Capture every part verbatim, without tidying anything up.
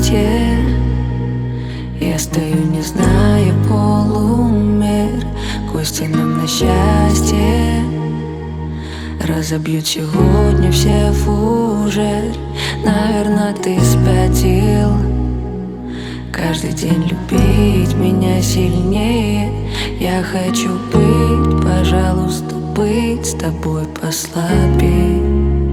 счастье. Я стою, не зная полумер, гости нам на счастье. Разобьют сегодня все фужеры. Наверно, ты спятил. Каждый день любить меня сильнее. Я хочу быть, пожалуйста, быть с тобой послабее.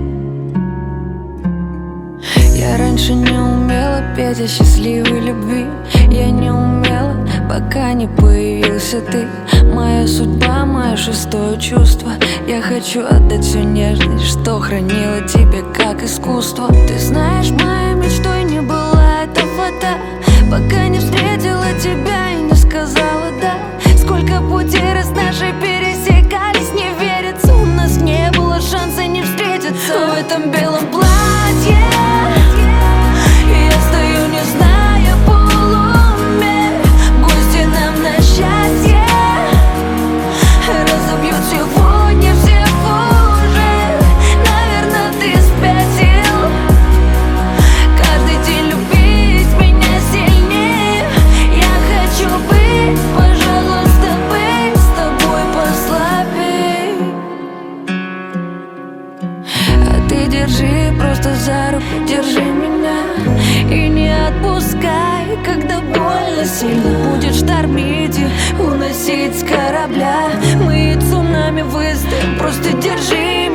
Я раньше не умела петь о счастливой любви. Я не умела, пока не появился ты. Моя судьба, мое шестое чувство. Я хочу отдать всю нежность, что хранила тебе как искусство. Ты знаешь, моей мечтой не была эта фото, пока не встретила тебя и не сказала да. Сколько путей раз наши пересекались, не верится. У нас не было шанса не встретиться в этом белом платье. Я стою, не зная полумер, гости нам на счастье. Разобьют сегодня все фужеры. Наверно, ты спятил. Каждый день любить меня сильнее. Я хочу быть, пожалуйста, быть с тобой послабее. А ты держи просто за руку, держи меня и не отпускай, когда больно сильно будет штормить и уносить с корабля. Мы цунами выстоим, просто держи